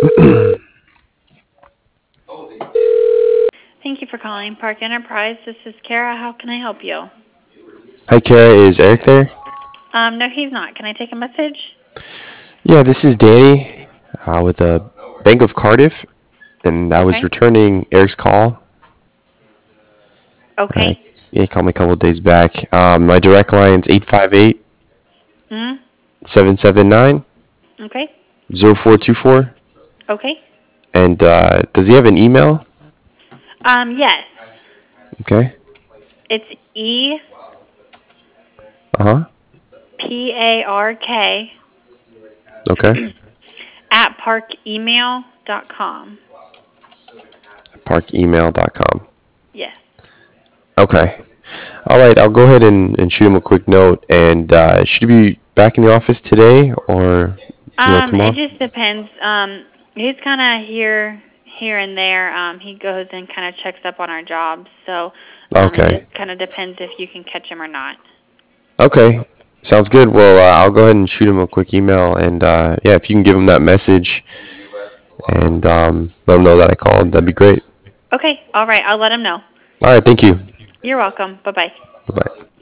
Thank you for calling Park Enterprise. This is Kara. How can I help you? Hi, Kara. Is Eric there? No, he's not. Can I take a message? Yeah, this is Danny with the Bank of Cardiff, and I was Okay. returning Eric's call. Uh, Okay. he called me a couple of days back. My direct line's 858 Hmm. 779 Okay. 0424. Okay. And does he have an email? Yes. Okay. It's Uh huh. EPARK Okay. at parkemail.com. Parkemail.com. Yes. Okay. All right. I'll go ahead and shoot him a quick note. And should he be back in the office today or It tomorrow? just depends. He's kind of here and there. He goes and kind of checks up on our jobs. So, it Okay. just kind of depends if you can catch him or not. Okay. Sounds good. Well, I'll go ahead and shoot him a quick email, and yeah, if you can give him that message and let him know that I called, that'd be great. Okay. All right. I'll let him know. All right. Thank you. You're welcome. Bye-bye. Bye bye.